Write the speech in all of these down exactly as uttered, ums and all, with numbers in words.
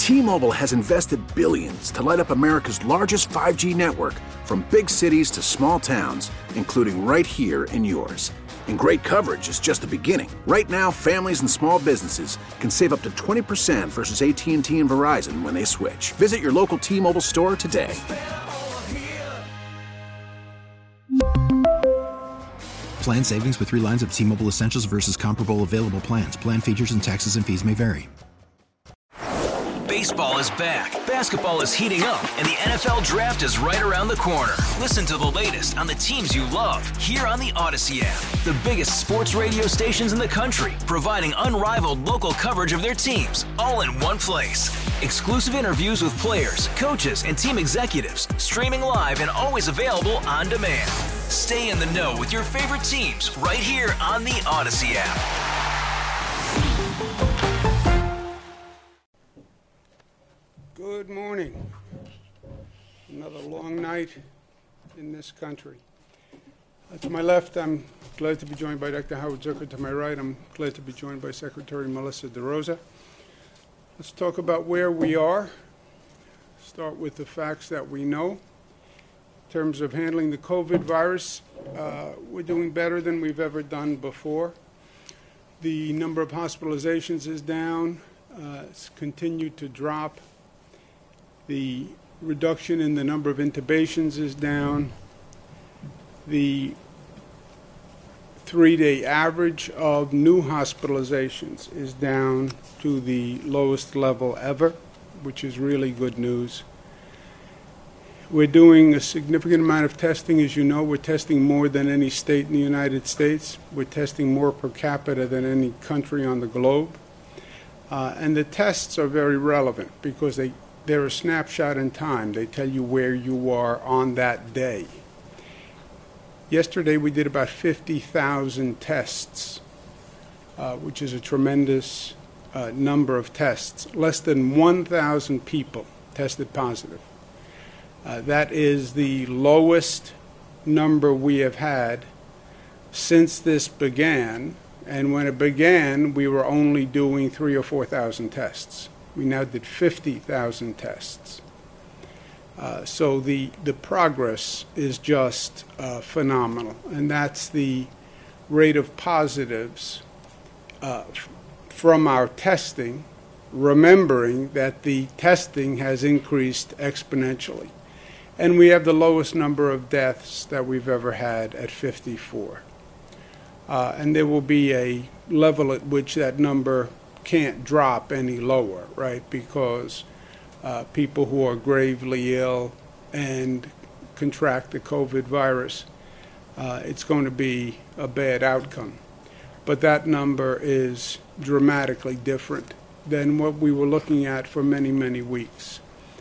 T-Mobile has invested billions to light up America's largest five G network, from big cities to small towns, including right here in yours. And great coverage is just the beginning. Right now, families and small businesses can save up to twenty percent versus A T and T and Verizon when they switch. Visit your local T-Mobile store today. Plan savings with three lines of T-Mobile Essentials versus comparable available plans. Plan features and taxes and fees may vary. Baseball is back, basketball is heating up, and the N F L Draft is right around the corner. Listen to the latest on the teams you love here on the Odyssey app. The biggest sports radio stations in the country, providing unrivaled local coverage of their teams, all in one place. Exclusive interviews with players, coaches, and team executives, streaming live and always available on demand. Stay in the know with your favorite teams right here on the Odyssey app. Good morning. Another long night in this country. Uh, to my left, I'm glad to be joined by Doctor Howard Zucker. To my right, I'm glad to be joined by Secretary Melissa DeRosa. Let's talk about where we are. Start with the facts that we know. In terms of handling the COVID virus, uh, we're doing better than we've ever done before. The number of hospitalizations is down. Uh, it's continued to drop. The reduction in the number of intubations is down. The three-day average of new hospitalizations is down to the lowest level ever, which is really good news. We're doing a significant amount of testing. As you know, we're testing more than any state in the United States. We're testing more per capita than any country on the globe. Uh, and the tests are very relevant because they They're a snapshot in time. They tell you where you are on that day. Yesterday we did about fifty thousand tests, uh, which is a tremendous uh, number of tests. Less than one thousand people tested positive. Uh, that is the lowest number we have had since this began. And when it began, we were only doing three or four thousand tests. We now did fifty thousand tests. Uh, so the, the progress is just uh, phenomenal. And that's the rate of positives uh, f- from our testing, remembering that the testing has increased exponentially. And we have the lowest number of deaths that we've ever had at fifty-four. Uh, and there will be a level at which that number can't drop any lower, right? Because uh, people who are gravely ill and contract the COVID virus, uh, it's going to be a bad outcome. But that number is dramatically different than what we were looking at for many, many weeks.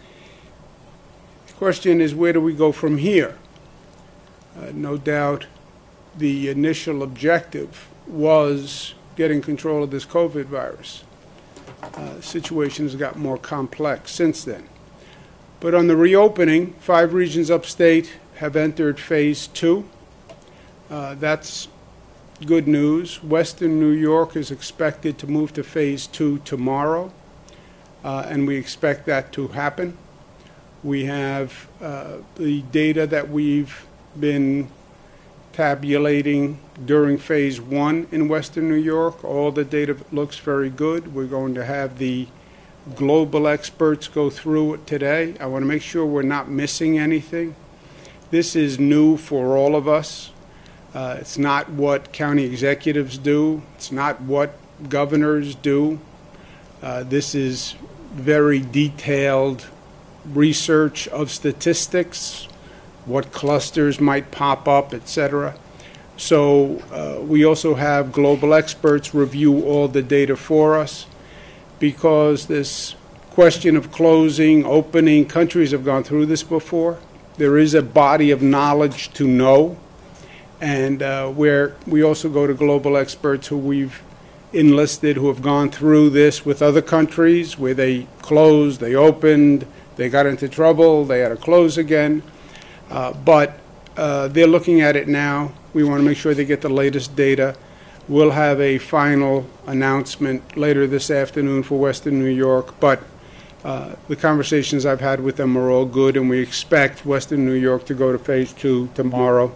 The question is, where do we go from here? Uh, no doubt the initial objective was getting control of this COVID virus. Uh, situation has got more complex since then. But on the reopening, five regions upstate have entered phase two. Uh, that's good news. Western New York is expected to move to phase two tomorrow, uh, and we expect that to happen. We have uh, the data that we've been tabulating during phase one in Western New York. All the data looks very good. We're going to have the global experts go through it today. I want to make sure we're not missing anything. This is new for all of us. Uh, it's not what county executives do. It's not what governors do. Uh, this is very detailed research of statistics, what clusters might pop up, et cetera. So uh, we also have global experts review all the data for us, because this question of closing, opening, countries have gone through this before. There is a body of knowledge to know, and uh, where we also go to global experts who we've enlisted, who have gone through this with other countries, where they closed, they opened, they got into trouble, they had to close again. Uh, but uh, they're looking at it now. We want to make sure they get the latest data. We'll have a final announcement later this afternoon for Western New York, but Uh, the conversations I've had with them are all good, and we expect Western New York to go to phase two tomorrow.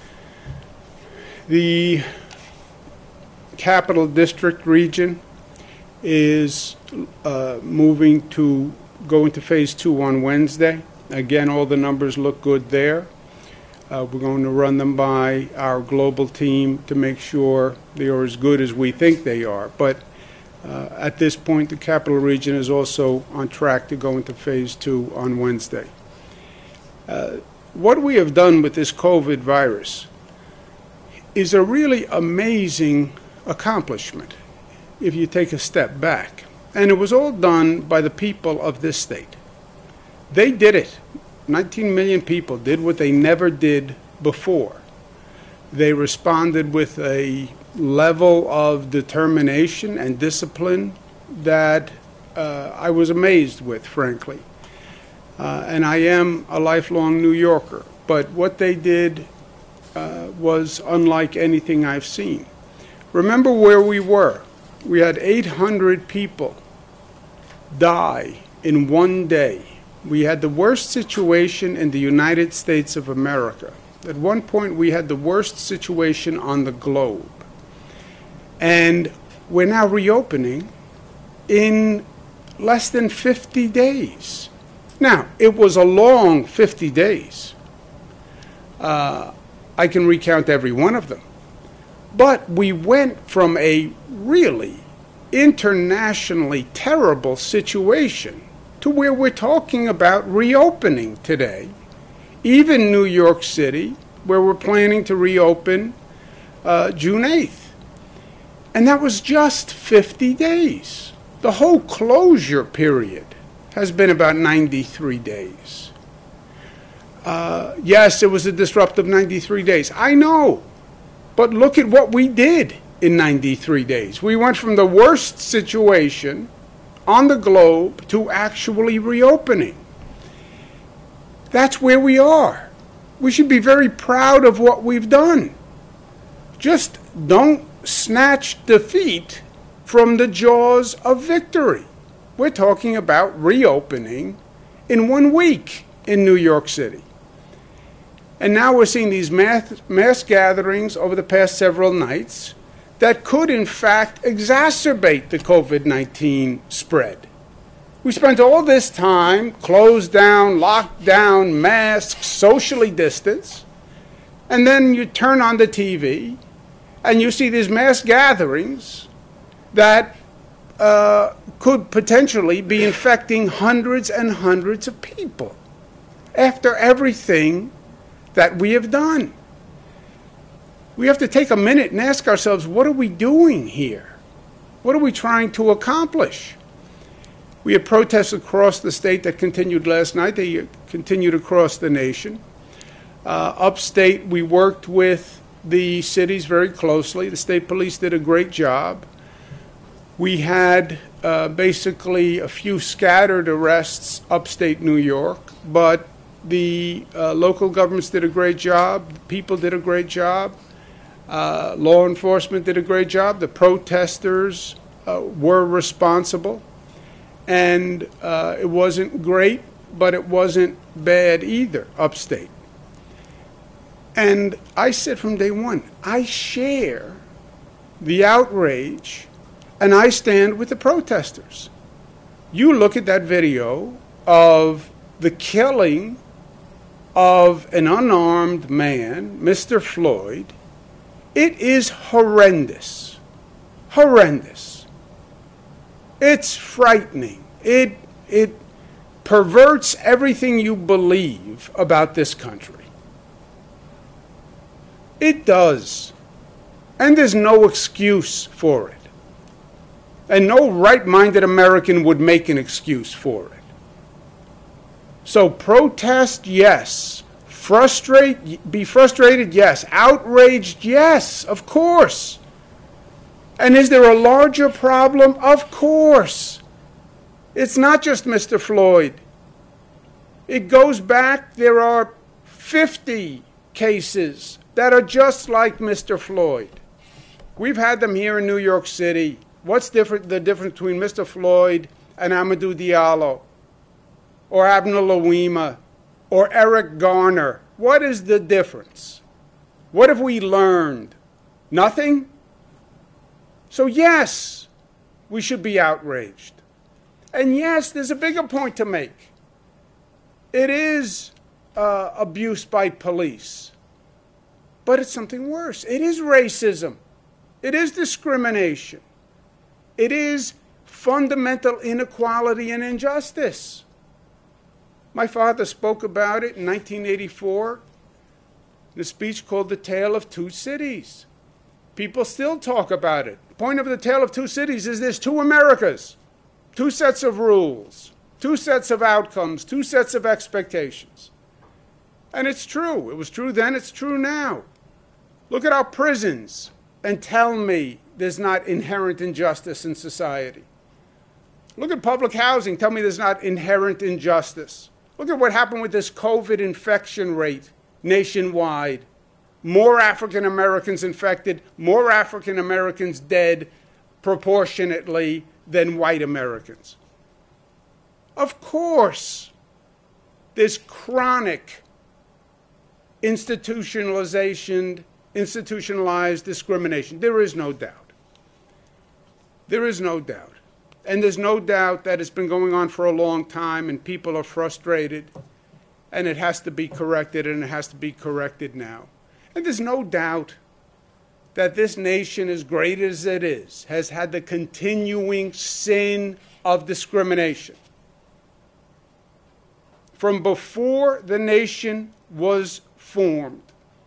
The Capital District region is uh, moving to go into phase two on Wednesday. Again, all the numbers look good there. Uh, we're going to run them by our global team to make sure they are as good as we think they are. But uh, at this point, the Capital Region is also on track to go into phase two on Wednesday. Uh, what we have done with this COVID virus is a really amazing accomplishment if you take a step back. And it was all done by the people of this state. They did it. nineteen million people did what they never did before. They responded with a level of determination and discipline that uh, I was amazed with, frankly. Uh, and I am a lifelong New Yorker, but what they did uh, was unlike anything I've seen. Remember where we were. We had eight hundred people die in one day. We had the worst situation in the United States of America. At one point, we had the worst situation on the globe. And we're now reopening in less than fifty days. Now, it was a long fifty days. Uh, I can recount every one of them. But we went from a really internationally terrible situation to where we're talking about reopening today. Even New York City, where we're planning to reopen uh, June eighth. And that was just fifty days. The whole closure period has been about ninety-three days. Uh, yes, it was a disruptive ninety-three days. I know. But look at what we did in ninety-three days. We went from the worst situation on the globe to actually reopening. That's where we are. We should be very proud of what we've done. Just don't snatch defeat from the jaws of victory. We're talking about reopening in one week in New York City. And now we're seeing these mass, mass gatherings over the past several nights that could, in fact, exacerbate the COVID nineteen spread. We spent all this time closed down, locked down, masked, socially distanced, and then you turn on the T V and you see these mass gatherings that uh, could potentially be infecting hundreds and hundreds of people after everything that we have done. We have to take a minute and ask ourselves, what are we doing here? What are we trying to accomplish? We had protests across the state that continued last night. They continued across the nation. Uh, upstate, we worked with the cities very closely. The state police did a great job. We had uh, basically a few scattered arrests upstate New York, but the uh, local governments did a great job. The people did a great job. Uh, law enforcement did a great job. The protesters uh, were responsible. And uh, it wasn't great, but it wasn't bad either, upstate. And I said from day one, I share the outrage, and I stand with the protesters. You look at that video of the killing of an unarmed man, Mister Floyd. It is horrendous. Horrendous. It's frightening. It, it perverts everything you believe about this country. It does. And there's no excuse for it. And no right-minded American would make an excuse for it. So protest, yes. Frustrate, be frustrated, yes. Outraged, yes, of course. And is there a larger problem? Of course. It's not just Mister Floyd. It goes back, there are fifty cases that are just like Mister Floyd. We've had them here in New York City. What's different, the difference between Mister Floyd and Amadou Diallo? or Abner Louima or Eric Garner? What is the difference? What have we learned? Nothing? So yes, we should be outraged. And yes, there's a bigger point to make. It is uh, abuse by police. But it's something worse. It is racism. It is discrimination. It is fundamental inequality and injustice. My father spoke about it in nineteen eighty-four, in a speech called The Tale of Two Cities. People still talk about it. The point of The Tale of Two Cities is there's two Americas, two sets of rules, two sets of outcomes, two sets of expectations. And it's true. It was true then, it's true now. Look at our prisons and tell me there's not inherent injustice in society. Look at public housing. Tell me there's not inherent injustice. Look at what happened with this COVID infection rate nationwide. More African Americans infected, more African Americans dead proportionately than white Americans. Of course, there's chronic institutionalization, institutionalized discrimination. There is no doubt. There is no doubt. And there's no doubt that it's been going on for a long time and people are frustrated and it has to be corrected and it has to be corrected now. And there's no doubt that this nation, as great as it is, has had the continuing sin of discrimination. From before the nation was formed.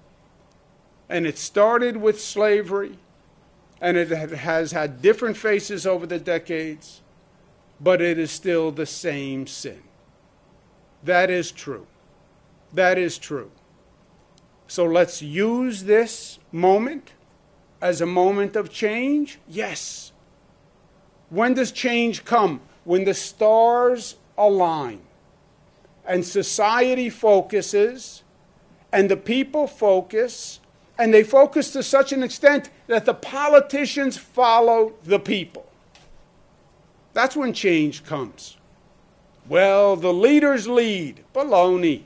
And it started with slavery, and it has had different faces over the decades, but it is still the same sin. That is true. That is true. So let's use this moment as a moment of change? Yes. When does change come? When the stars align and society focuses and the people focus, and they focus to such an extent that the politicians follow the people. That's when change comes. Well, the leaders lead. Baloney.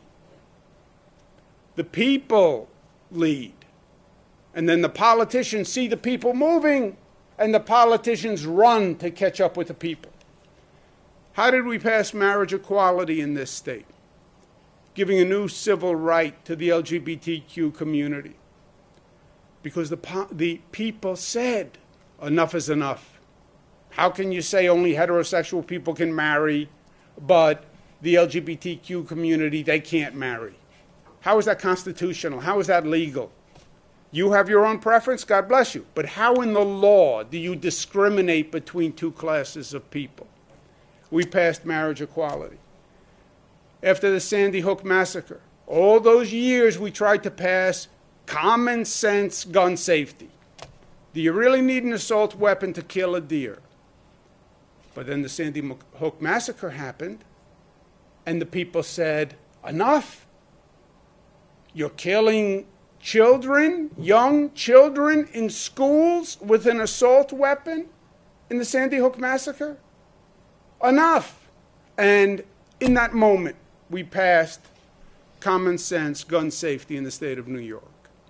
The people lead. And then the politicians see the people moving, and the politicians run to catch up with the people. How did we pass marriage equality in this state? Giving a new civil right to the L G B T Q community. Because the, the people said, enough is enough. How can you say only heterosexual people can marry, but the L G B T Q community, they can't marry? How is that constitutional? How is that legal? You have your own preference, God bless you. But how in the law do you discriminate between two classes of people? We passed marriage equality. After the Sandy Hook massacre, all those years we tried to pass common sense gun safety. Do you really need an assault weapon to kill a deer? But then the Sandy Hook massacre happened, and the people said, enough. You're killing children, young children in schools with an assault weapon in the Sandy Hook massacre? Enough. And in that moment, we passed common sense gun safety in the state of New York.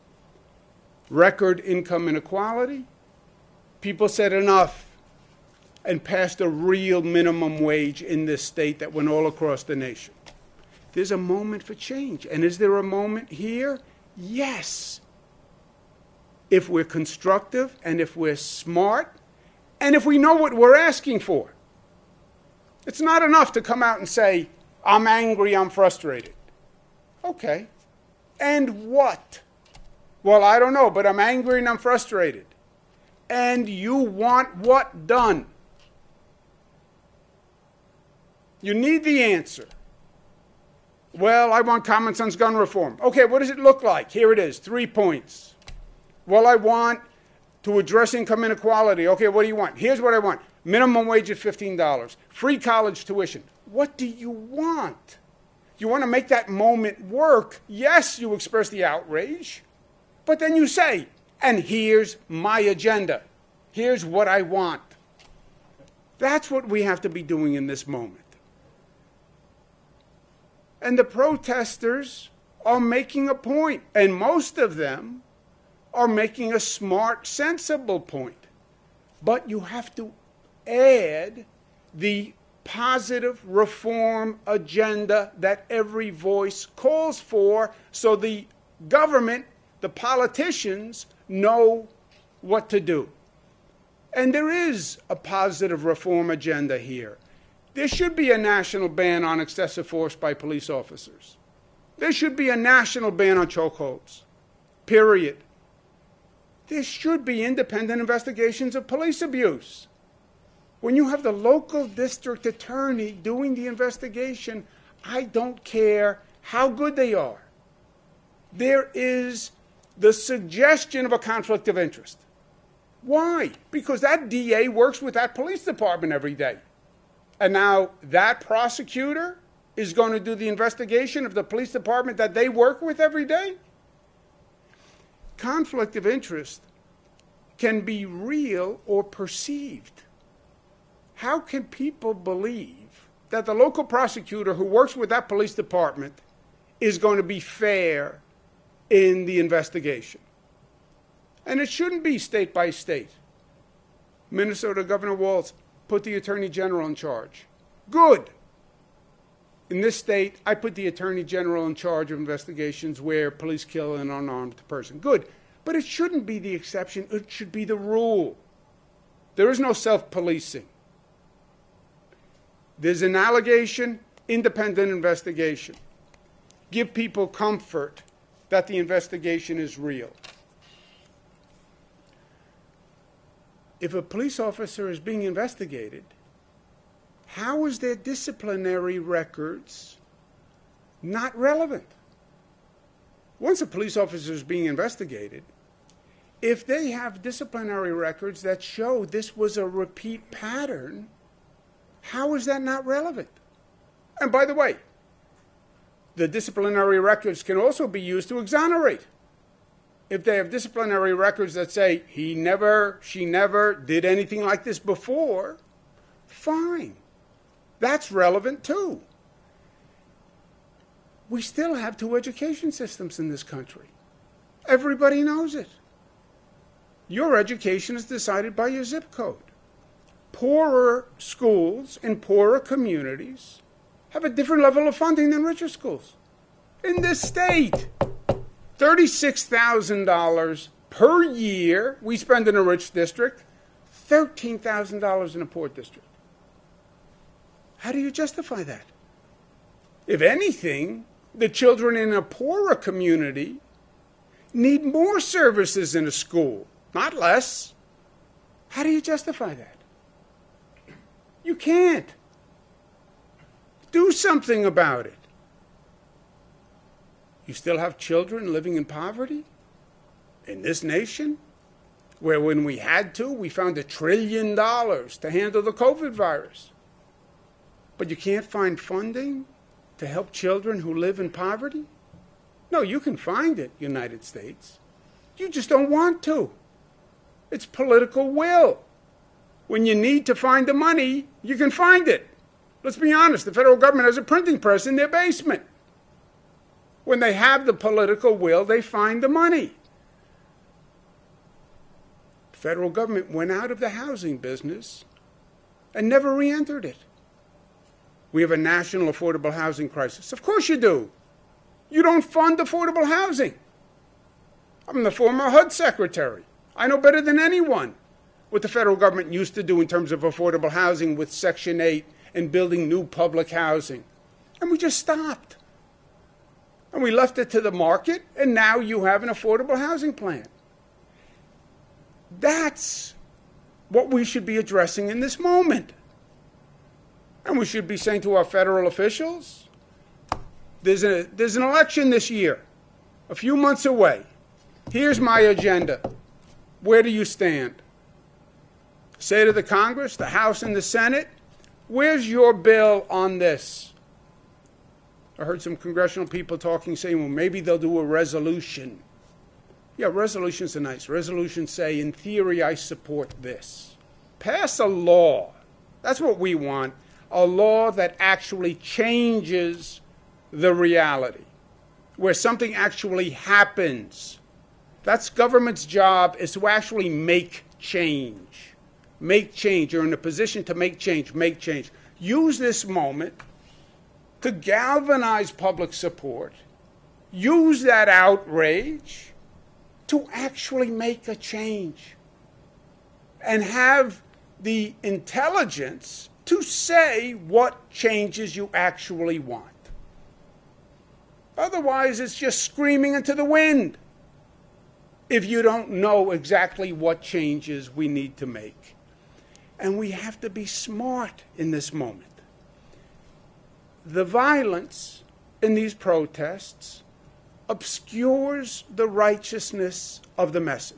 Record income inequality. People said enough and passed a real minimum wage in this state that went all across the nation. There's a moment for change. And is there a moment here? Yes. If we're constructive and if we're smart and if we know what we're asking for. It's not enough to come out and say, I'm angry, I'm frustrated. Okay. And what? Well, I don't know, but I'm angry and I'm frustrated. And you want what done? You need the answer. Well, I want common sense gun reform. Okay, what does it look like? Here it is, three points. Well, I want to address income inequality. Okay, what do you want? Here's what I want. Minimum wage at fifteen dollars. Free college tuition. What do you want? You want to make that moment work? Yes, you express the outrage. But then you say, and here's my agenda. Here's what I want. That's what we have to be doing in this moment. And the protesters are making a point, and most of them are making a smart, sensible point. But you have to add the positive reform agenda that every voice calls for, so the government, the politicians, know what to do. And there is a positive reform agenda here. There should be a national ban on excessive force by police officers. There should be a national ban on chokeholds, period. There should be independent investigations of police abuse. When you have the local district attorney doing the investigation, I don't care how good they are. There is the suggestion of a conflict of interest. Why? Because that D A works with that police department every day. And now that prosecutor is going to do the investigation of the police department that they work with every day? Conflict of interest can be real or perceived. How can people believe that the local prosecutor who works with that police department is going to be fair in the investigation? And it shouldn't be state by state. Minnesota Governor Walz put the Attorney General in charge. Good. In this state, I put the Attorney General in charge of investigations where police kill an unarmed person. Good. But it shouldn't be the exception. It should be the rule. There is no self-policing. There's an allegation, independent investigation. Give people comfort that the investigation is real. If a police officer is being investigated, how is their disciplinary records not relevant? Once a police officer is being investigated, if they have disciplinary records that show this was a repeat pattern, how is that not relevant? And by the way, the disciplinary records can also be used to exonerate. If they have disciplinary records that say he never, she never did anything like this before, fine. That's relevant too. We still have two education systems in this country. Everybody knows it. Your education is decided by your zip code. Poorer schools in poorer communities have a different level of funding than richer schools. In this state, thirty-six thousand dollars per year we spend in a rich district, thirteen thousand dollars in a poor district. How do you justify that? If anything, the children in a poorer community need more services in a school, not less. How do you justify that? You can't. Do something about it. You still have children living in poverty in this nation, where when we had to, we found a trillion dollars to handle the COVID virus. But you can't find funding to help children who live in poverty? No, you can find it, United States. You just don't want to. It's political will. When you need to find the money, you can find it. Let's be honest, the federal government has a printing press in their basement. When they have the political will, they find the money. The federal government went out of the housing business and never re-entered it. We have a national affordable housing crisis. Of course you do. You don't fund affordable housing. I'm the former H U D secretary. I know better than anyone what the federal government used to do in terms of affordable housing with Section eight and building new public housing. And we just stopped. And we left it to the market, and now you have an affordable housing plan. That's what we should be addressing in this moment. And we should be saying to our federal officials, there's, a, there's an election this year, a few months away. Here's my agenda. Where do you stand? Say to the Congress, the House, and the Senate, where's your bill on this? I heard some congressional people talking, saying, well, maybe they'll do a resolution. Yeah, resolutions are nice. Resolutions say, in theory, I support this. Pass a law. That's what we want. A law that actually changes the reality, where something actually happens. That's government's job, is to actually make change. Make change. You're in a position to make change. Make change. Use this moment to galvanize public support. Use that outrage to actually make a change. And have the intelligence to say what changes you actually want. Otherwise, it's just screaming into the wind if you don't know exactly what changes we need to make. And we have to be smart in this moment. The violence in these protests obscures the righteousness of the message.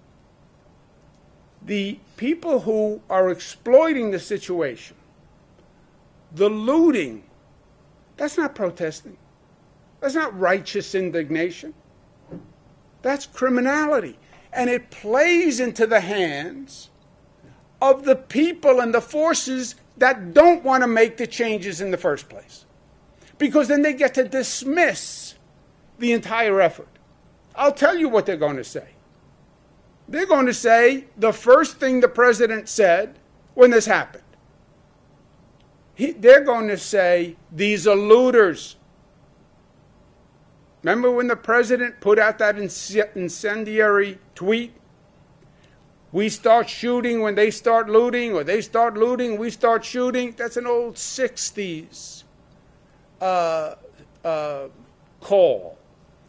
The people who are exploiting the situation, the looting, that's not protesting. That's not righteous indignation. That's criminality. And it plays into the hands of the people and the forces that don't want to make the changes in the first place. Because then they get to dismiss the entire effort. I'll tell you what they're going to say. They're going to say the first thing the president said when this happened. He, they're going to say, these are looters. Remember when the president put out that incendiary tweet? We start shooting when they start looting, or they start looting, we start shooting. That's an old sixties uh, uh, call.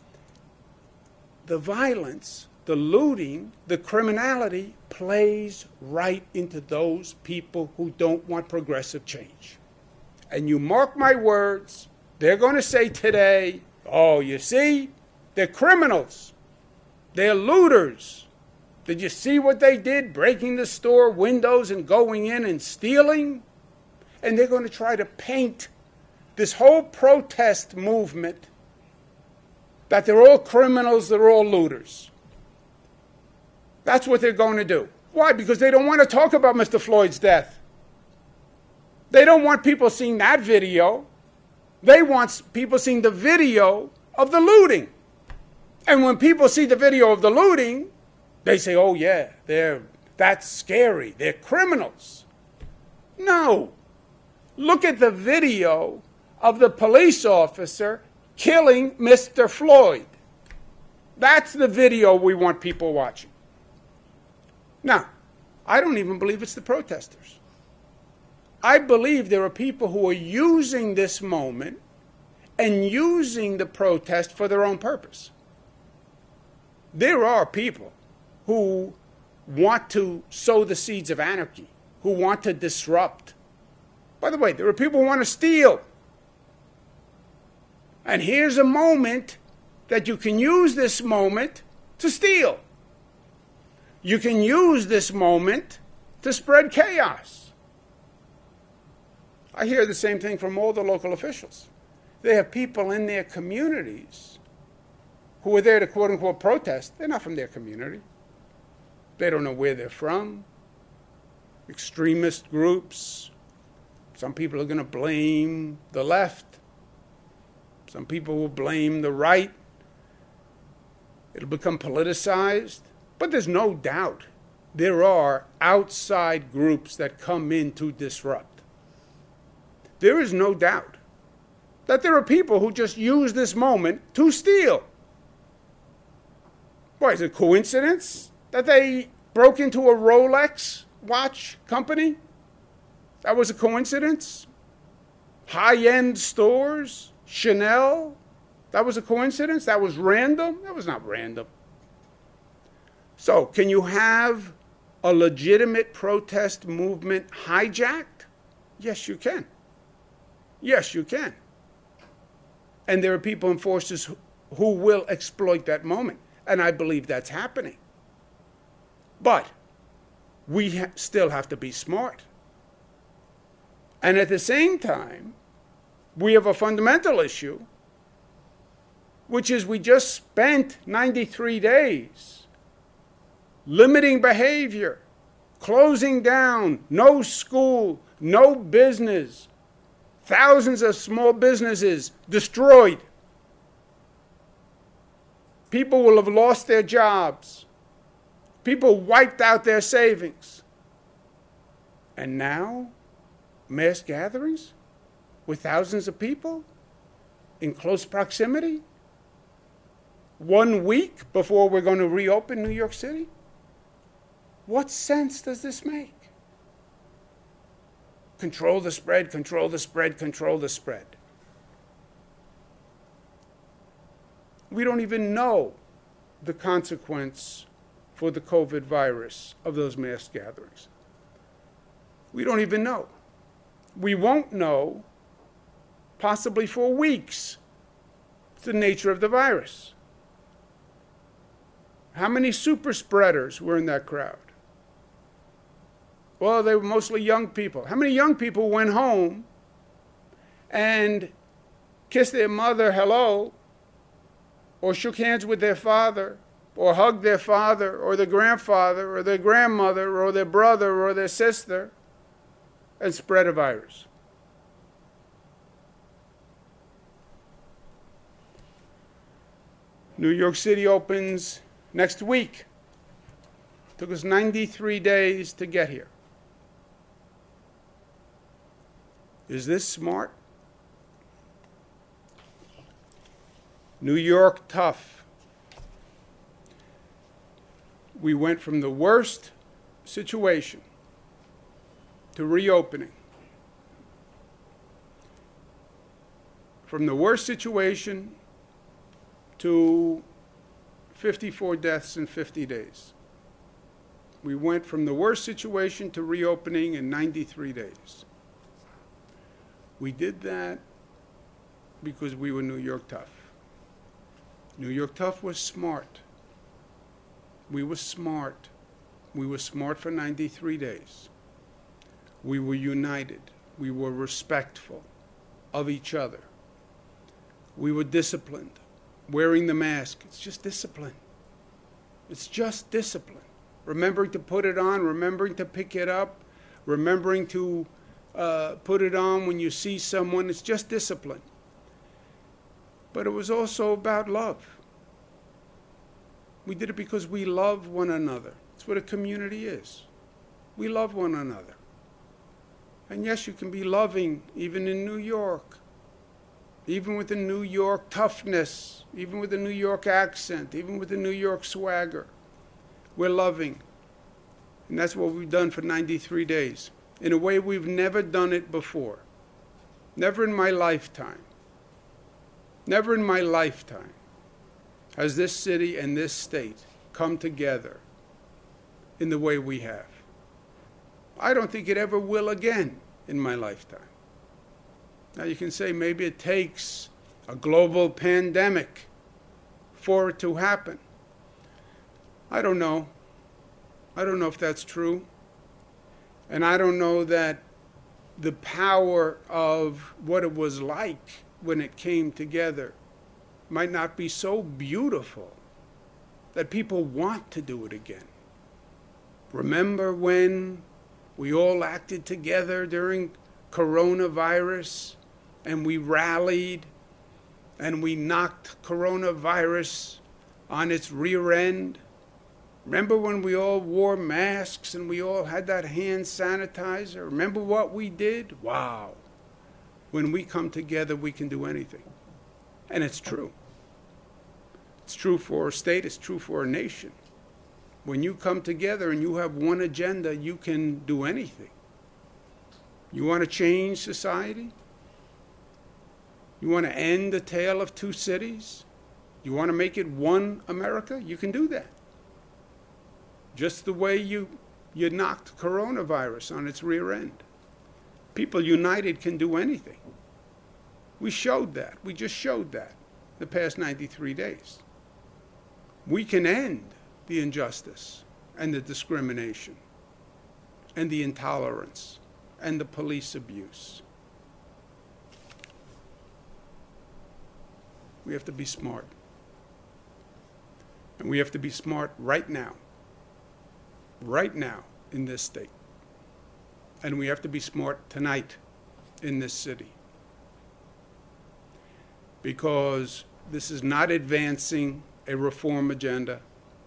The violence, the looting, the criminality plays right into those people who don't want progressive change. And you mark my words, they're going to say today, oh, you see, they're criminals. They're looters. Did you see what they did, breaking the store windows and going in and stealing? And they're going to try to paint this whole protest movement that they're all criminals, they're all looters. That's what they're going to do. Why? Because they don't want to talk about Mister Floyd's death. They don't want people seeing that video. They want people seeing the video of the looting. And when people see the video of the looting, they say, oh yeah, they're, that's scary. They're criminals. No. Look at the video of the police officer killing Mister Floyd. That's the video we want people watching. Now, I don't even believe it's the protesters. I believe there are people who are using this moment and using the protest for their own purpose. There are people who want to sow the seeds of anarchy, who want to disrupt. By the way, there are people who want to steal. And here's a moment that you can use this moment to steal. You can use this moment to spread chaos. I hear the same thing from all the local officials. They have people in their communities who are there to quote-unquote protest. They're not from their community. They don't know where they're from. Extremist groups. Some people are going to blame the left. Some people will blame the right. It'll become politicized. But there's no doubt there are outside groups that come in to disrupt. There is no doubt that there are people who just use this moment to steal. Why, is it coincidence that they broke into a Rolex watch company? That was a coincidence? High-end stores? Chanel? That was a coincidence? That was random? That was not random. So, can you have a legitimate protest movement hijacked? Yes, you can. Yes, you can. And there are people and forces who, who will exploit that moment. And I believe that's happening. But we ha- still have to be smart. And at the same time, we have a fundamental issue, which is we just spent ninety-three days limiting behavior, closing down, no school, no business, Thousands of small businesses destroyed. People will have lost their jobs. People wiped out their savings. And now, mass gatherings with thousands of people in close proximity? One week before we're going to reopen New York City? What sense does this make? Control the spread, control the spread, control the spread. We don't even know the consequence for the COVID virus of those mass gatherings. We don't even know. We won't know possibly for weeks the nature of the virus. How many super spreaders were in that crowd? Well, they were mostly young people. How many young people went home and kissed their mother hello, or shook hands with their father, or hugged their father, or their grandfather, or their grandmother, or their brother, or their sister, and spread a virus? New York City opens next week. It took us ninety-three days to get here. Is this smart? New York, tough. We went from the worst situation to reopening. From the worst situation to fifty-four deaths in fifty days. We went from the worst situation to reopening in ninety-three days. We did that because we were New York tough. New York tough was smart. We were smart. We were smart for ninety-three days. We were united. We were respectful of each other. We were disciplined. Wearing the mask, it's just discipline. It's just discipline. Remembering to put it on, remembering to pick it up, remembering to uh, put it on when you see someone. It's just discipline. But it was also about love. We did it because we love one another. That's what a community is. We love one another. And yes, you can be loving even in New York, even with the New York toughness, even with the New York accent, even with the New York swagger. We're loving. And that's what we've done for ninety-three days, in a way we've never done it before. Never in my lifetime. Never in my lifetime has this city and this state come together in the way we have. I don't think it ever will again in my lifetime. Now you can say maybe it takes a global pandemic for it to happen. I don't know. I don't know if that's true. And I don't know that the power of what it was like when it came together might not be so beautiful that people want to do it again. Remember when we all acted together during coronavirus and we rallied and we knocked coronavirus on its rear end? Remember when we all wore masks and we all had that hand sanitizer? Remember what we did? Wow. When we come together, we can do anything. And it's true. It's true for a state, it's true for a nation. When you come together and you have one agenda, you can do anything. You want to change society? You want to end the tale of two cities? You want to make it one America? You can do that. Just the way you, you knocked coronavirus on its rear end. People united can do anything. We showed that. We just showed that the past ninety-three days. We can end the injustice and the discrimination and the intolerance and the police abuse. We have to be smart. And we have to be smart right now. Right now in this state. And we have to be smart tonight in this city. because this is not advancing a reform agenda.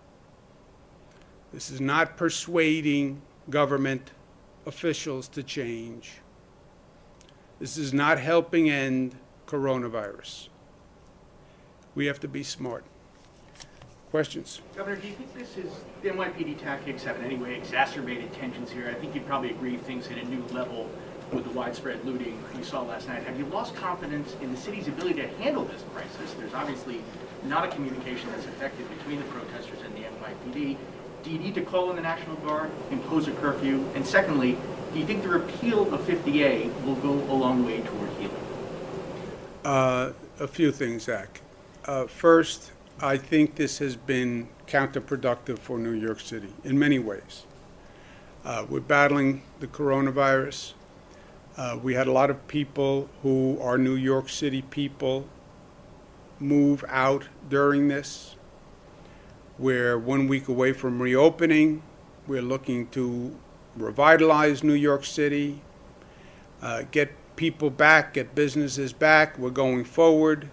This is not persuading government officials to change. This is not helping end coronavirus. We have to be smart. Questions? Governor, do you think this is, the N Y P D tactics have in any way exacerbated tensions here? I think you'd probably agree things hit a new level with the widespread looting we saw last night. Have you lost confidence in the city's ability to handle this crisis? There's obviously not a communication that's effective between the protesters and the N Y P D. Do you need to call in the National Guard, impose a curfew? And secondly, do you think the repeal of fifty A will go a long way toward healing? Uh, a few things, Zach. Uh, first, I think this has been counterproductive for New York City in many ways. Uh, we're battling the coronavirus. Uh, we had a lot of people who are New York City people move out during this. We're one week away from reopening. We're looking to revitalize New York City, uh, get people back, get businesses back. We're going forward.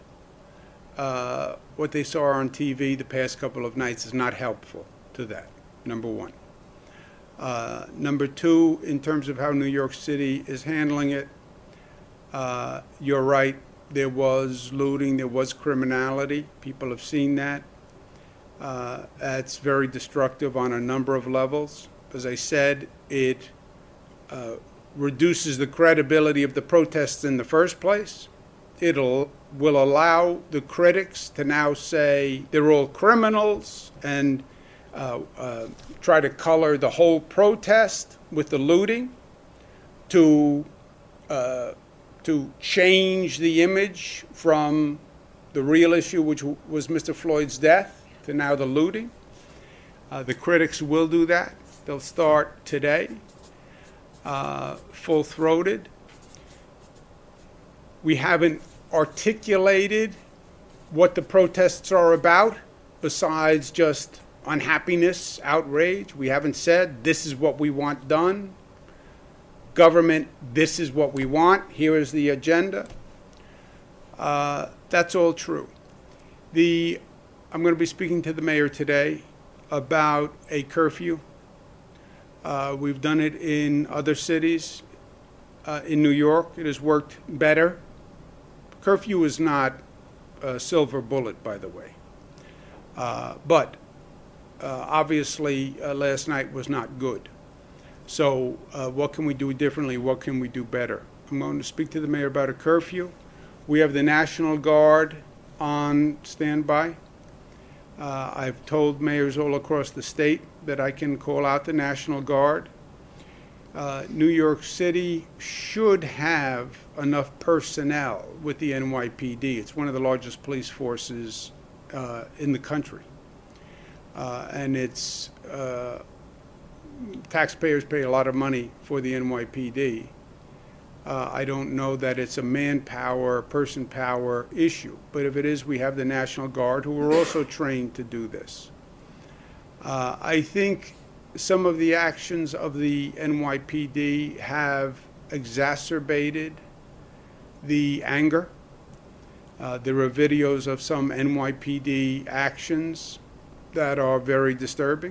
Uh, what they saw on T V the past couple of nights is not helpful to that, number one. Uh, number two, in terms of how New York City is handling it, uh, you're right, there was looting, there was criminality. People have seen that. Uh, that's very destructive on a number of levels. As I said, it uh, reduces the credibility of the protests in the first place. It'll will allow the critics to now say they're all criminals and uh, uh, try to color the whole protest with the looting to uh, to change the image from the real issue, which was Mister Floyd's death, to now the looting. Uh, the critics will do that. They'll start today, uh, full-throated. We haven't articulated what the protests are about besides just unhappiness, outrage. We haven't said this is what we want done. Government, this is what we want. Here is the agenda. Uh, that's all true. The I'm going to be speaking to the mayor today about a curfew. Uh, we've done it in other cities. Uh, in New York, it has worked better. Curfew is not a silver bullet, by the way. Uh, but uh, obviously, uh, last night was not good. So uh, what can we do differently? What can we do better? I'm going to speak to the mayor about a curfew. We have the National Guard on standby. Uh, I've told mayors all across the state that I can call out the National Guard. Uh, New York City should have enough personnel with the N Y P D. It's one of the largest police forces uh, in the country. Uh, and it's, uh, taxpayers pay a lot of money for the N Y P D. Uh, I don't know that it's a manpower, person power issue. But if it is, we have the National Guard, who are also trained to do this. Uh, I think some of the actions of the N Y P D have exacerbated the anger. Uh, there are videos of some N Y P D actions that are very disturbing.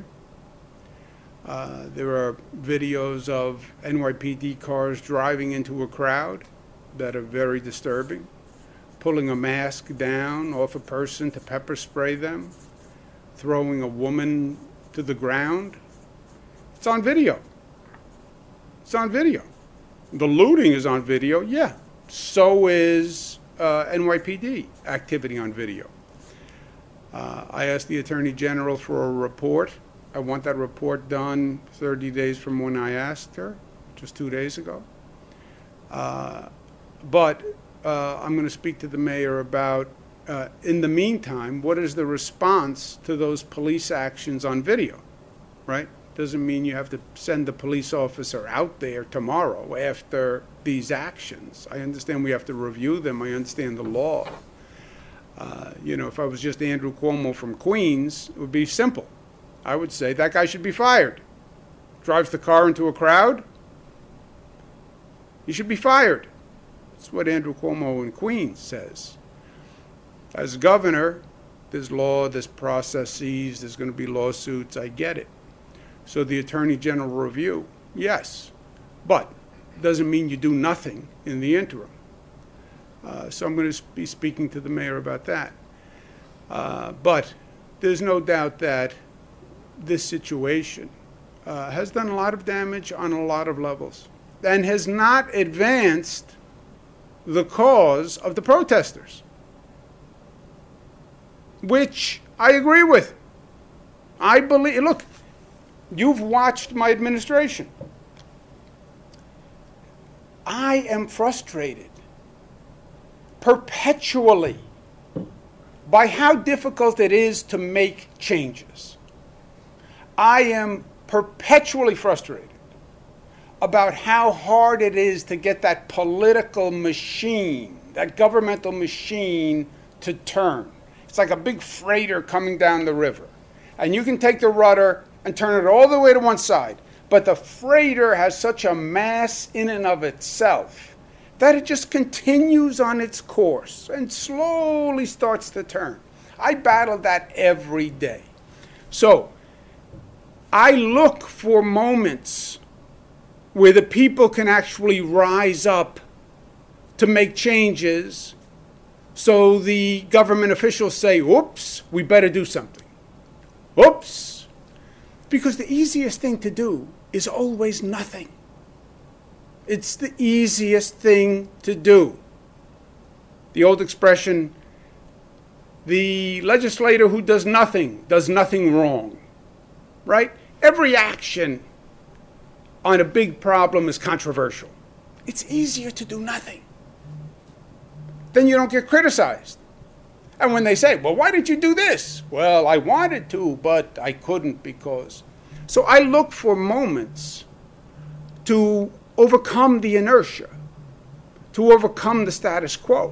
Uh, there are videos of N Y P D cars driving into a crowd that are very disturbing, pulling a mask down off a person to pepper spray them, throwing a woman to the ground. It's on video. It's on video. The looting is on video, yeah. So is uh, N Y P D activity on video. Uh, I asked the Attorney General for a report. I want that report done thirty days from when I asked her, just two days ago. Uh, but uh, I'm going to speak to the mayor about, uh, in the meantime, what is the response to those police actions on video, right? Doesn't mean you have to send the police officer out there tomorrow after these actions. I understand we have to review them. I understand the law. Uh, you know, if I was just Andrew Cuomo from Queens, it would be simple. I would say that guy should be fired. Drives the car into a crowd, he should be fired. That's what Andrew Cuomo in Queens says. As governor, there's law, there's processes, there's going to be lawsuits, I get it. So the Attorney General review, yes, but doesn't mean you do nothing in the interim. Uh, so I'm going to be speaking to the mayor about that. Uh, but there's no doubt that this situation uh, has done a lot of damage on a lot of levels and has not advanced the cause of the protesters, which I agree with. I believe, look, you've watched my administration. I am frustrated perpetually by how difficult it is to make changes. I am perpetually frustrated about how hard it is to get that political machine, that governmental machine, to turn. It's like a big freighter coming down the river. And you can take the rudder and turn it all the way to one side. But the freighter has such a mass in and of itself that it just continues on its course and slowly starts to turn. I battle that every day. So I look for moments where the people can actually rise up to make changes, so the government officials say, oops, we better do something. Oops. Because the easiest thing to do is always nothing. It's the easiest thing to do. The old expression, the legislator who does nothing does nothing wrong, right? Every action on a big problem is controversial. It's easier to do nothing. Then you don't get criticized. And when they say, well, why did you do this? Well, I wanted to, but I couldn't because. So I look for moments to overcome the inertia, to overcome the status quo.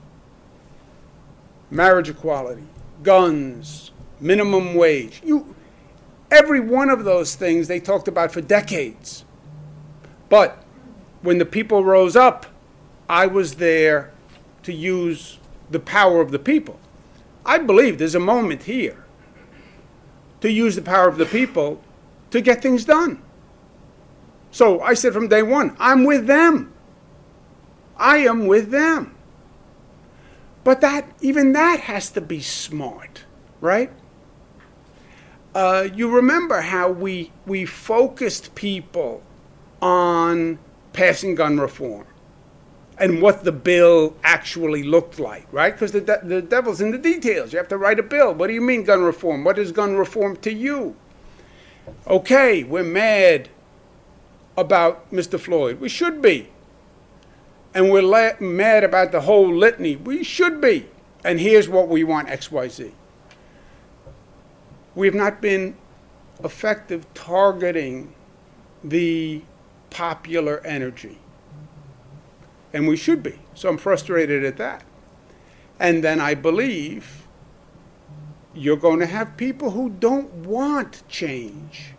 Marriage equality, guns, minimum wage. You, every one of those things they talked about for decades. But when the people rose up, I was there to use the power of the people. I believe there's a moment here to use the power of the people to get things done. So I said from day one, I'm with them. I am with them. But that, even that has to be smart, right? Uh, you remember how we we focused people on passing gun reform and what the bill actually looked like, right? Because the, de- the devil's in the details. You have to write a bill. What do you mean gun reform? What is gun reform to you? Okay, we're mad about Mister Floyd. We should be. And we're la- mad about the whole litany. We should be. And here's what we want, X Y Z. We have not been effective targeting the popular energy. And we should be. So I'm frustrated at that. And then I believe you're going to have people who don't want change.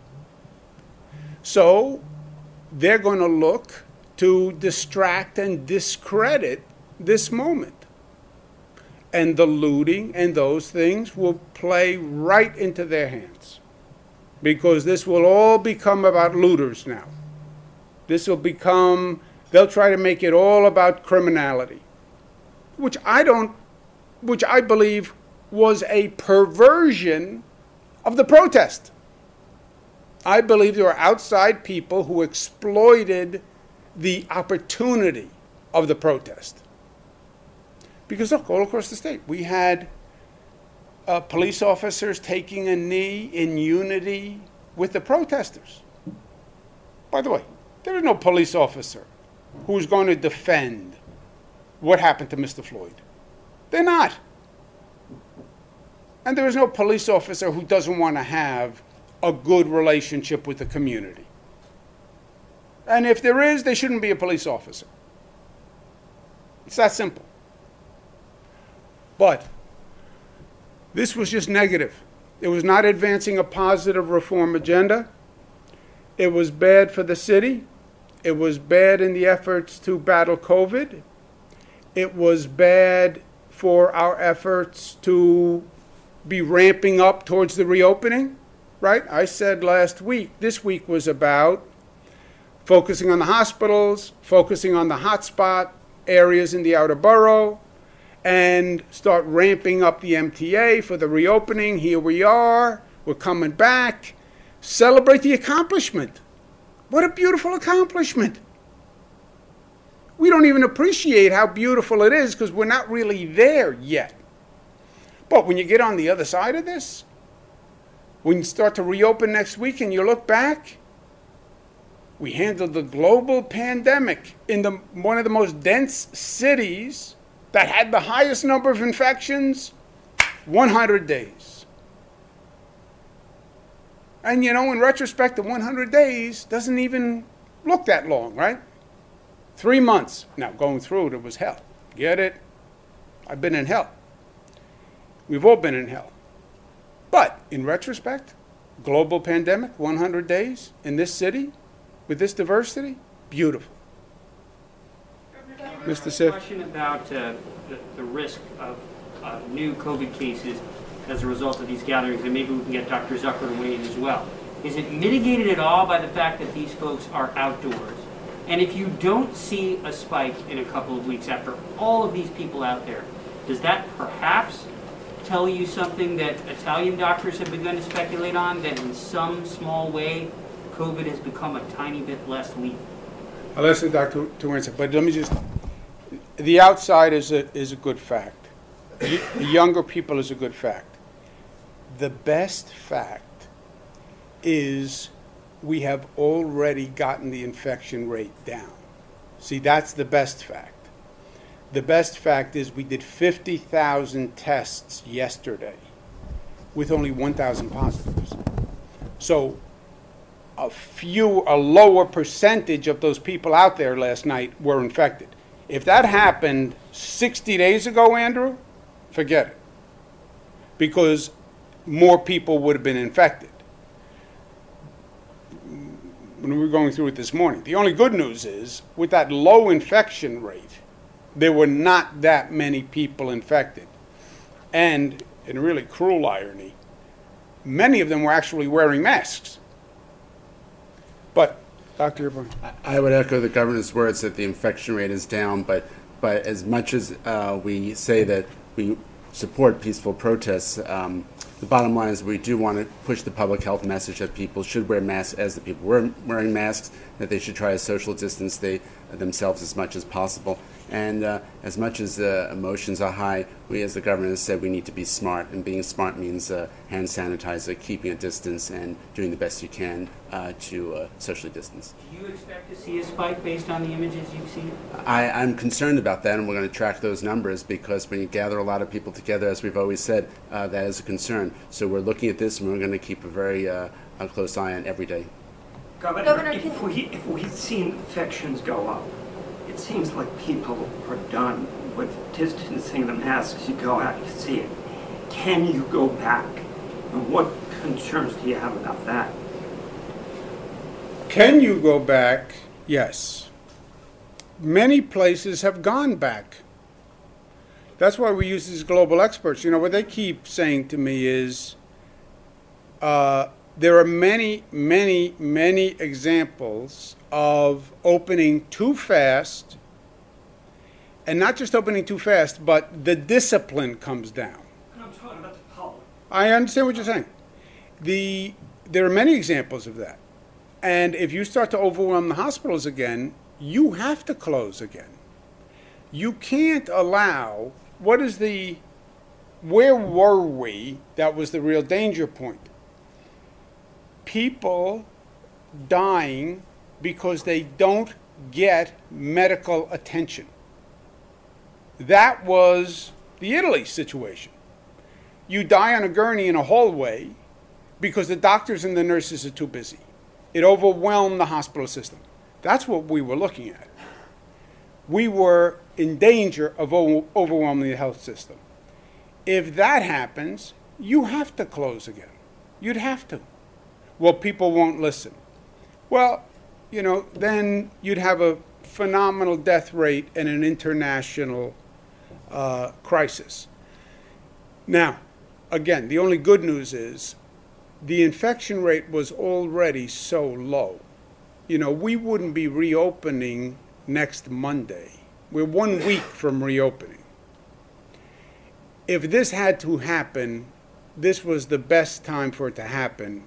So they're going to look to distract and discredit this moment. And the looting and those things will play right into their hands. Because this will all become about looters now. This will become, they'll try to make it all about criminality. Which I don't, which I believe was a perversion of the protest. I believe there were outside people who exploited the opportunity of the protest. Because look, all across the state, we had uh, police officers taking a knee in unity with the protesters. By the way, there is no police officer who's going to defend what happened to Mister Floyd. They're not. And there is no police officer who doesn't want to have a good relationship with the community. And if there is, they shouldn't be a police officer. It's that simple. But this was just negative. It was not advancing a positive reform agenda. It was bad for the city. It was bad in the efforts to battle COVID. It was bad for our efforts to be ramping up towards the reopening, right? I said last week, this week was about focusing on the hospitals, focusing on the hotspot areas in the outer borough, and start ramping up the M T A for the reopening. Here we are. We're coming back. Celebrate the accomplishment. What a beautiful accomplishment. We don't even appreciate how beautiful it is because we're not really there yet. But when you get on the other side of this, when you start to reopen next week and you look back, we handled the global pandemic in the, one of the most dense cities that had the highest number of infections, one hundred days. And you know, in retrospect, the one hundred days doesn't even look that long, right? Three months. Now, going through it, it was hell. Get it? I've been in hell. We've all been in hell. But in retrospect, global pandemic, one hundred days in this city, with this diversity, beautiful. Mister Sif. Question about uh, the, the risk of uh, new COVID cases as a result of these gatherings, and maybe we can get Doctor Zucker to weigh in as well. Is it mitigated at all by the fact that these folks are outdoors? And if you don't see a spike in a couple of weeks after all of these people out there, does that perhaps tell you something that Italian doctors have begun to speculate on, that in some small way COVID has become a tiny bit less lethal? I'll ask the doctor to answer, but let me just, the outside is a, is a good fact. The younger people is a good fact. The best fact is we have already gotten the infection rate down. See, that's the best fact. The best fact is we did fifty thousand tests yesterday with only one thousand positives. So a few, a lower percentage of those people out there last night were infected. If that happened sixty days ago, Andrew, forget it. Because more people would have been infected. When we were going through it this morning. The only good news is, with that low infection rate, there were not that many people infected. And, in really cruel irony, many of them were actually wearing masks. But, Doctor Irvine. I would echo the governor's words that the infection rate is down, but, but as much as uh, we say that we support peaceful protests, um, the bottom line is we do want to push the public health message that people should wear masks as the people were wearing masks, that they should try to social distance they, themselves as much as possible. And uh, as much as uh, emotions are high, we as the governor has said we need to be smart, and being smart means uh, hand sanitizer, keeping a distance, and doing the best you can uh, to uh, socially distance. Do you expect to see a spike based on the images you've seen? I, I'm concerned about that, and we're going to track those numbers because when you gather a lot of people together, as we've always said, uh, that is a concern. So we're looking at this, and we're going to keep a very uh, a close eye on every day. Governor, Governor, if, we, if we've seen infections go up, it seems like people are done with distancing the masks. You go out, you see it. Can you go back? And what concerns do you have about that? Can you go back? Yes. Many places have gone back. That's why we use these global experts. You know, what they keep saying to me is uh, there are many, many, many examples of opening too fast, and not just opening too fast, but the discipline comes down. I'm talking about the public. I understand what you're saying. The, there are many examples of that. And if you start to overwhelm the hospitals again, you have to close again. You can't allow, what is the, where were we? That was the real danger point. People dying because they don't get medical attention. That was the Italy situation. You die on a gurney in a hallway because the doctors and the nurses are too busy. It overwhelmed the hospital system. That's what we were looking at. We were in danger of o- overwhelming the health system. If that happens, you have to close again. You'd have to. Well, people won't listen. Well, you know, then you'd have a phenomenal death rate and an international uh, crisis. Now, again, the only good news is the infection rate was already so low. You know, we wouldn't be reopening next Monday. We're one week from reopening. If this had to happen, this was the best time for it to happen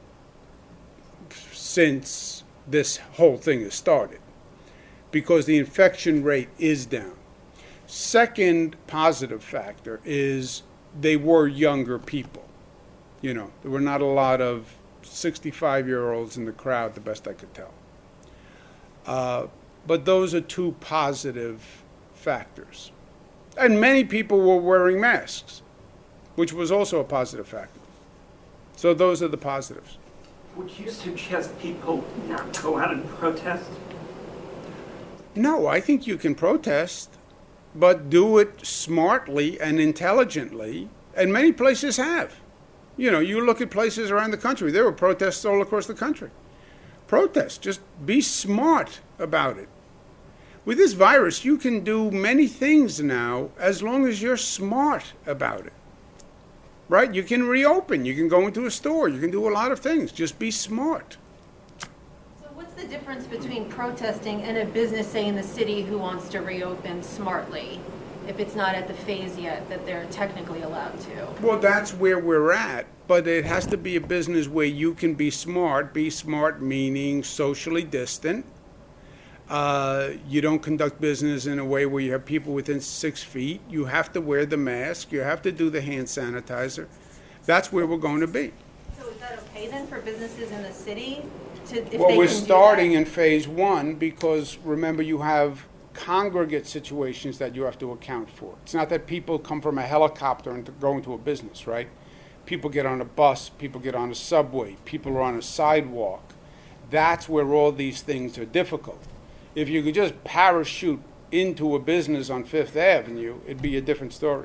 since this whole thing has started, because the infection rate is down. Second positive factor is they were younger people. You know, there were not a lot of sixty-five-year-olds in the crowd, the best I could tell. Uh, but those are two positive factors. And many people were wearing masks, which was also a positive factor. So those are the positives. Would you suggest people not go out and protest? No, I think you can protest, but do it smartly and intelligently, and many places have. You know, you look at places around the country, there were protests all across the country. Protest, just be smart about it. With this virus, you can do many things now as long as you're smart about it. Right? You can reopen, you can go into a store, you can do a lot of things. Just be smart. So what's the difference between protesting and a business, say in the city, who wants to reopen smartly, if it's not at the phase yet that they're technically allowed to? Well, that's where we're at, but it has to be a business where you can be smart. Be smart meaning socially distant. Uh, you don't conduct business in a way where you have people within six feet. You have to wear the mask. You have to do the hand sanitizer. That's where we're going to be. So is that okay then for businesses in the city? To, if well, they we're can do starting that? in phase one because, remember, you have congregate situations that you have to account for. It's not that people come from a helicopter and go into a business, right? People get on a bus, people get on a subway, people are on a sidewalk. That's where all these things are difficult. If you could just parachute into a business on Fifth Avenue, it'd be a different story.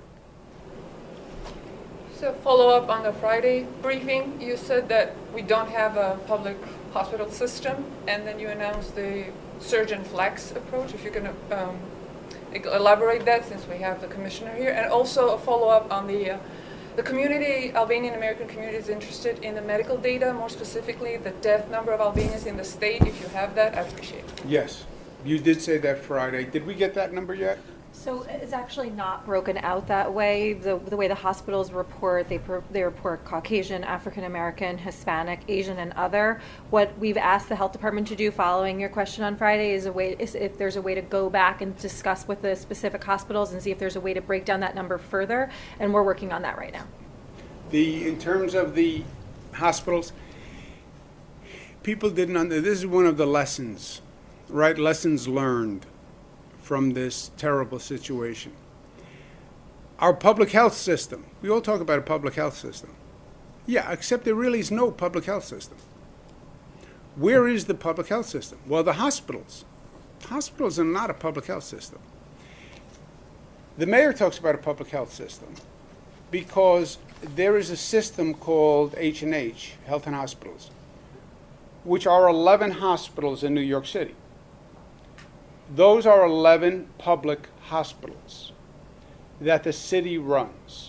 So follow up on the Friday briefing, you said that we don't have a public hospital system, and then you announced the surgeon flex approach. If you can um, elaborate that, since we have the commissioner here, and also a follow up on the uh, the community, Albanian American community is interested in the medical data, more specifically the death number of Albanians in the state. If you have that, I appreciate it. Yes, you did say that Friday. Did we get that number yet? So it's actually not broken out that way. The the way the hospitals report, they per, they report Caucasian, African American, Hispanic, Asian, and other. What we've asked the health department to do, following your question on Friday, is a way is if there's a way to go back and discuss with the specific hospitals and see if there's a way to break down that number further. And we're working on that right now. The in terms of the hospitals, people didn't under. This is one of the lessons, right? Lessons learned from this terrible situation. Our public health system, we all talk about a public health system. Yeah, except there really is no public health system. Where is the public health system? Well, the hospitals. Hospitals are not a public health system. The mayor talks about a public health system because there is a system called H and H, Health and Hospitals, which are eleven hospitals in New York City. Those are eleven public hospitals that the city runs.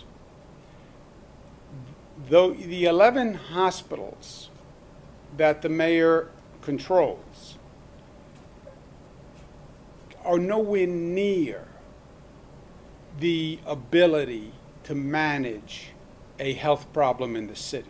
Though the eleven hospitals that the mayor controls are nowhere near the ability to manage a health problem in the city.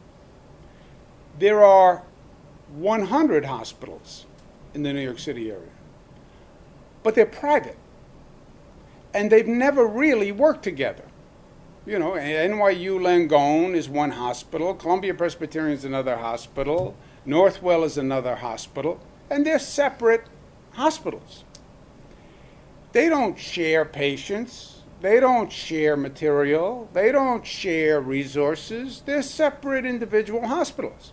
There are one hundred hospitals in the New York City area, but they're private, and they've never really worked together. You know, N Y U Langone is one hospital, Columbia Presbyterian is another hospital, Northwell is another hospital, and they're separate hospitals. They don't share patients, they don't share material, they don't share resources, they're separate individual hospitals.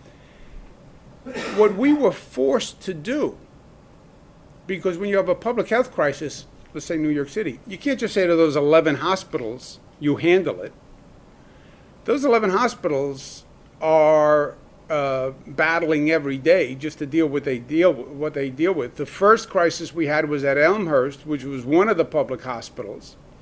What we were forced to do, because when you have a public health crisis, let's say New York City, you can't just say to those eleven hospitals, you handle it. Those eleven hospitals are uh, battling every day just to deal with they deal what they deal with. The first crisis we had was at Elmhurst, which was one of the public hospitals,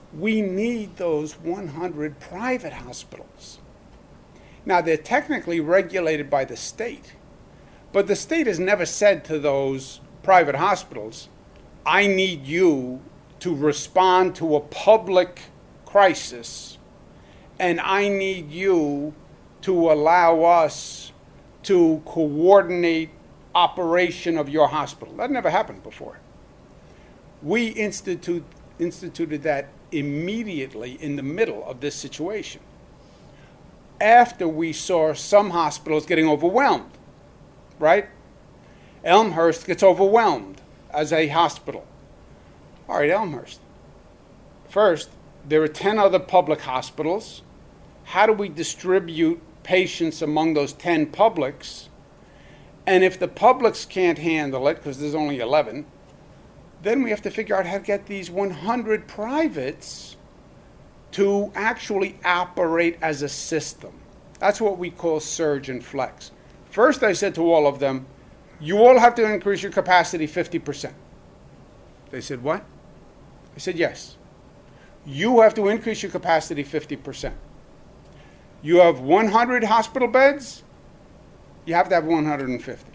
we need those one hundred private hospitals. Now, they're technically regulated by the state, but the state has never said to those private hospitals, I need you to respond to a public crisis, and I need you to allow us to coordinate operation of your hospital. That never happened before. We institute, instituted that immediately in the middle of this situation, after we saw some hospitals getting overwhelmed, right? Elmhurst gets overwhelmed as a hospital. All right, Elmhurst. First, there are ten other public hospitals. How do we distribute patients among those ten publics? And if the publics can't handle it, because there's only eleven, then we have to figure out how to get these one hundred privates to actually operate as a system. That's what we call surge and flex. First, I said to all of them, you all have to increase your capacity fifty percent. They said, what? I said, yes. You have to increase your capacity fifty percent. You have one hundred hospital beds, you have to have one hundred fifty.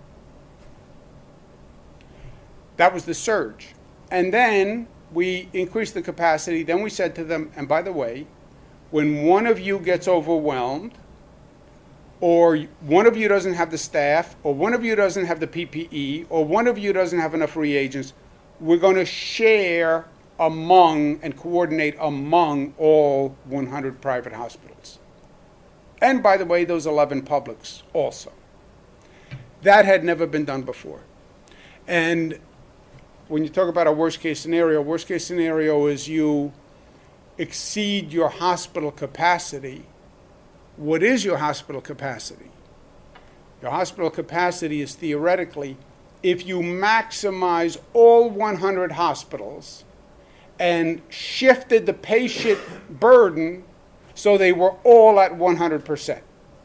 That was the surge. And then we increased the capacity. Then we said to them, and by the way, when one of you gets overwhelmed, or one of you doesn't have the staff, or one of you doesn't have the P P E, or one of you doesn't have enough reagents, we're going to share among and coordinate among all one hundred private hospitals. And by the way, those eleven publics also. That had never been done before. And when you talk about a worst case scenario, worst case scenario is you exceed your hospital capacity. What is your hospital capacity? Your hospital capacity is theoretically, if you maximize all one hundred hospitals and shifted the patient burden so they were all at one hundred percent.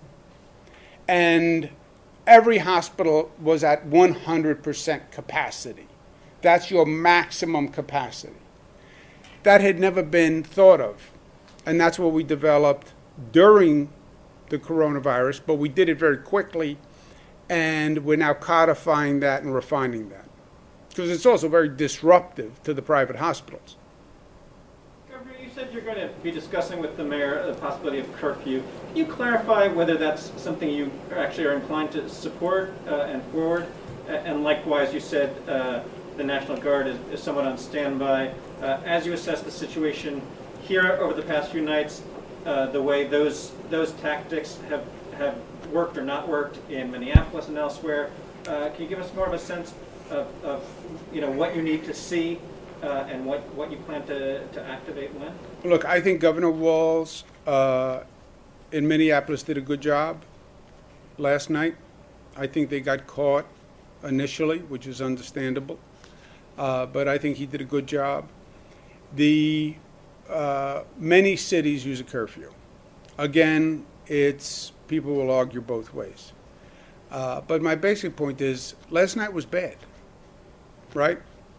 And every hospital was at one hundred percent capacity. That's your maximum capacity. That had never been thought of. And that's what we developed during the coronavirus, but we did it very quickly, and we're now codifying that and refining that. Because it's also very disruptive to the private hospitals. Governor, you said you're going to be discussing with the mayor the possibility of curfew. Can you clarify whether that's something you actually are inclined to support uh, and forward? And likewise, you said uh, the National Guard is, is somewhat on standby. Uh, as you assess the situation here over the past few nights, uh, the way those those tactics have, have worked or not worked in Minneapolis and elsewhere, uh, can you give us more of a sense of, of you know, what you need to see uh, and what, what you plan to, to activate when? Look, I think Governor Walz uh, in Minneapolis did a good job last night. I think they got caught initially, which is understandable. Uh, but I think he did a good job. The uh, many cities use a curfew. Again, it's people will argue both ways. Uh, but my basic point is, last night was bad, right?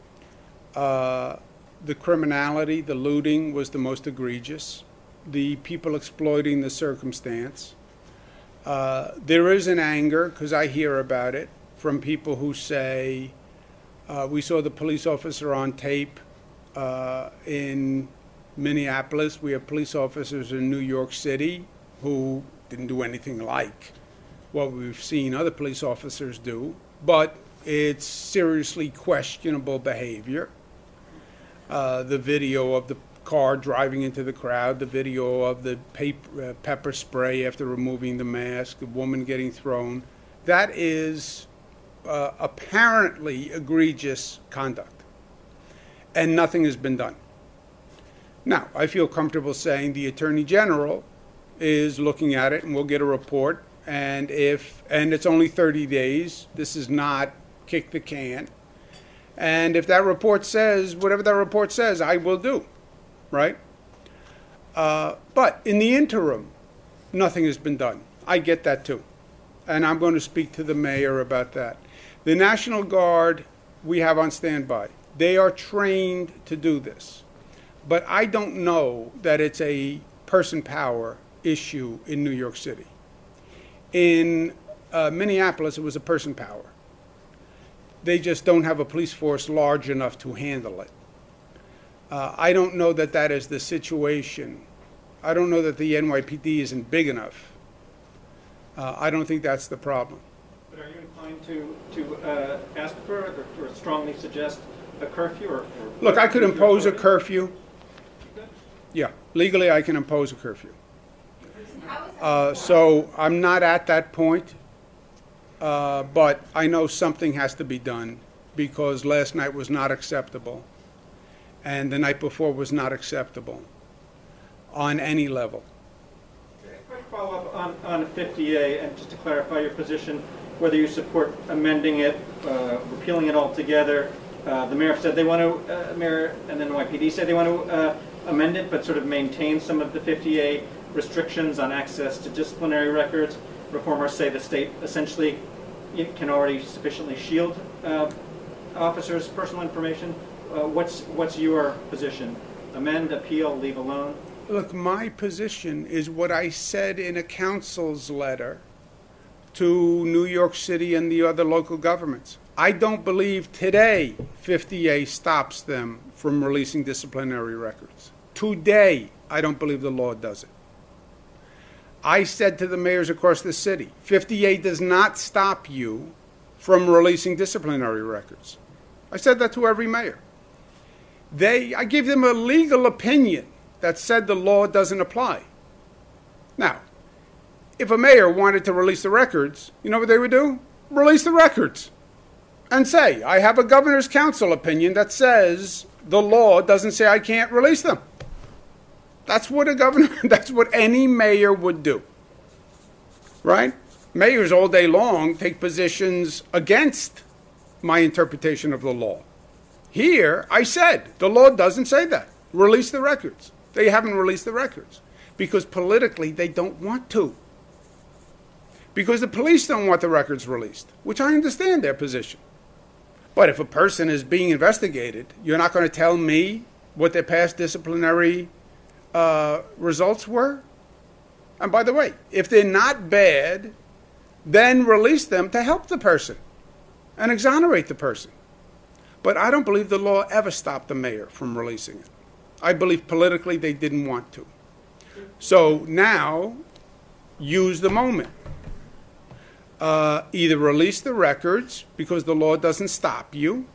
Uh, the criminality, the looting was the most egregious. The people exploiting the circumstance. Uh, there is an anger, because I hear about it, from people who say, Uh, we saw the police officer on tape uh, in Minneapolis. We have police officers in New York City who didn't do anything like what we've seen other police officers do, but it's seriously questionable behavior. Uh, the video of the car driving into the crowd, the video of the paper, uh, pepper spray after removing the mask, the woman getting thrown, that is uh, apparently egregious conduct. And nothing has been done. Now, I feel comfortable saying the Attorney General is looking at it, and we'll get a report. And if, and it's only thirty days, this is not kick the can. And if that report says, whatever that report says, I will do, right? Uh, but in the interim, nothing has been done. I get that too. And I'm going to speak to the mayor about that. The National Guard we have on standby. They are trained to do this. but I don't know that it's a person power issue in New York City. In uh, Minneapolis, it was a person power. They just don't have a police force large enough to handle it. Uh, I don't know that that is the situation. I don't know that the N Y P D isn't big enough. Uh, I don't think that's the problem. But are you inclined to, to uh, ask for or, or strongly suggest a curfew? Or, or Look, I could impose a curfew. Yeah, legally I can impose a curfew. Uh, so I'm not at that point, uh, but I know something has to be done because last night was not acceptable and the night before was not acceptable on any level. Quick follow-up on, on fifty A, and just to clarify your position, whether you support amending it, uh, repealing it altogether. Uh, the mayor said they want to, uh, mayor and then N Y P D said they want to uh, amend it, but sort of maintain some of the fifty A restrictions on access to disciplinary records. Reformers say the state essentially can already sufficiently shield uh, officers' personal information. Uh, what's what's your position? Amend, appeal, leave alone? Look, my position is what I said in a council's letter to New York City and the other local governments. I don't believe today fifty A stops them from releasing disciplinary records. Today, I don't believe the law does it. I said to the mayors across the city, fifty A does not stop you from releasing disciplinary records. I said that to every mayor. They, I gave them a legal opinion that said the law doesn't apply. Now, if a mayor wanted to release the records, you know what they would do? Release the records and say, I have a governor's council opinion that says the law doesn't say I can't release them. That's what a governor, that's what any mayor would do, right? Mayors all day long take positions against my interpretation of the law. Here, I said, the law doesn't say that. Release the records. They haven't released the records because politically they don't want to. Because the police don't want the records released, which I understand their position. But if a person is being investigated, you're not going to tell me what their past disciplinary uh, results were? And by the way, if they're not bad, then release them to help the person and exonerate the person. But I don't believe the law ever stopped the mayor from releasing it. I believe politically they didn't want to. So now, use the moment. Uh, either release the records because the law doesn't stop you,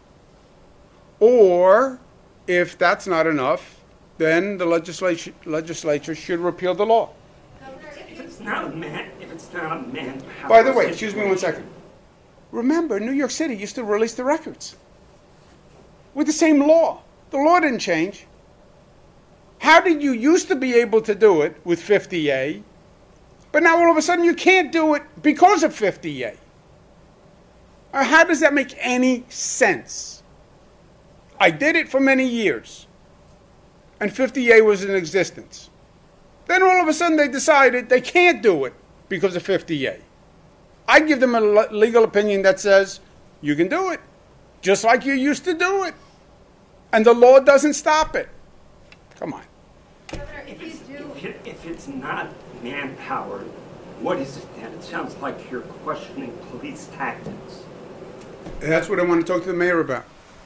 or if that's not enough, then the legislature, legislature should repeal the law. If it's not a man, if it's not a manpower. By the way, excuse me one second. Remember, New York City used to release the records with the same law. The law didn't change. How did you used to be able to do it with fifty A, but now all of a sudden you can't do it because of fifty A? Uh, how does that make any sense? I did it for many years, and fifty A was in existence. Then all of a sudden they decided they can't do it because of fifty A. I give them a legal opinion that says you can do it, just like you used to do it, and the law doesn't stop it. Come on. If it's, if, it, if it's not manpower, what is it then? It sounds like you're questioning police tactics. That's what I want to talk to the mayor about.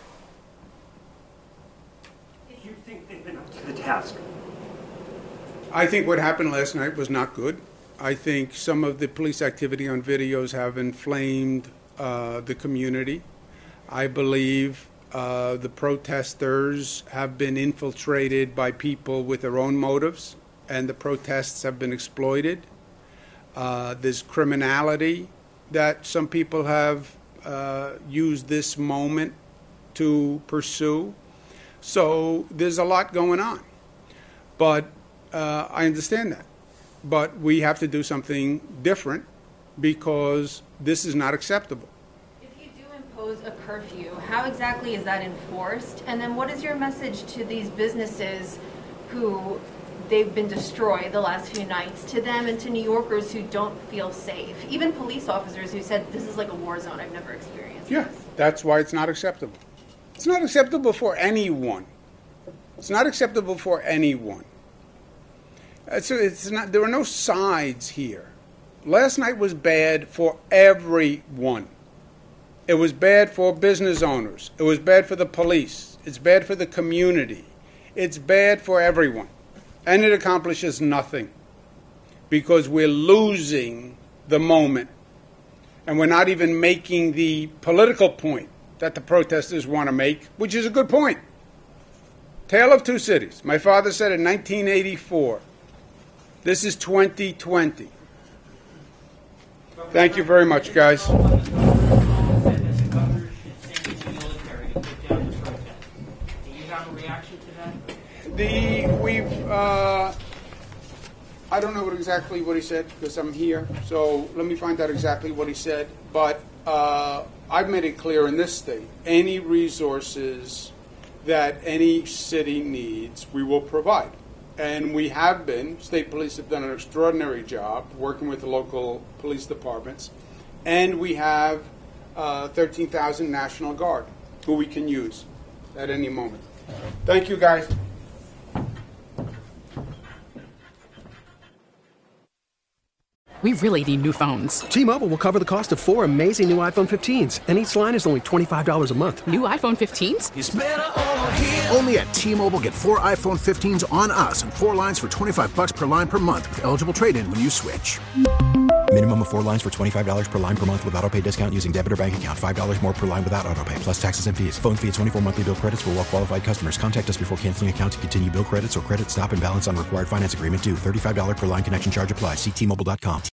If you think they've been up to the task. I think what happened last night was not good. I think some of the police activity on videos have inflamed uh, the community. I believe uh, the protesters have been infiltrated by people with their own motives, and the protests have been exploited. Uh, there's criminality that some people have uh, used this moment to pursue. So there's a lot going on. But uh, I understand that. But we have to do something different because this is not acceptable. If you do impose a curfew, how exactly is that enforced? And then what is your message to these businesses who they've been destroyed the last few nights, to them and to New Yorkers who don't feel safe? Even police officers who said this is like a war zone, I've never experienced Yeah, this. That's why it's not acceptable. It's not acceptable for anyone. It's not acceptable for anyone. It's, it's not, there are no sides here. Last night was bad for everyone. It was bad for business owners. It was bad for the police. It's bad for the community. It's bad for everyone. And it accomplishes nothing because we're losing the moment. And we're not even making the political point that the protesters want to make, which is a good point. Tale of two cities. My father said in nineteen eighty-four. This is twenty twenty. Thank you very much, guys. The we've uh, I don't know what exactly what he said because I'm here. So let me find out exactly what he said. But uh, I've made it clear in this state, any resources that any city needs, we will provide. And we have been. State police have done an extraordinary job working with the local police departments. And we have uh, thirteen thousand National Guard who we can use at any moment. Thank you, guys. We really need new phones. T-Mobile will cover the cost of four amazing new iPhone fifteens, and each line is only twenty-five dollars a month. New iPhone fifteens? It's better over here. Only at T-Mobile, get four iPhone fifteens on us and four lines for twenty-five bucks per line per month with eligible trade-in when you switch. Minimum of four lines for twenty-five dollars per line per month with autopay discount using debit or bank account. five dollars more per line without autopay, plus taxes and fees. Phone fee at twenty-four monthly bill credits for well-qualified customers. Contact us before canceling account to continue bill credits or credit stop and balance on required finance agreement due. thirty-five dollars per line connection charge applies. See T Mobile dot com.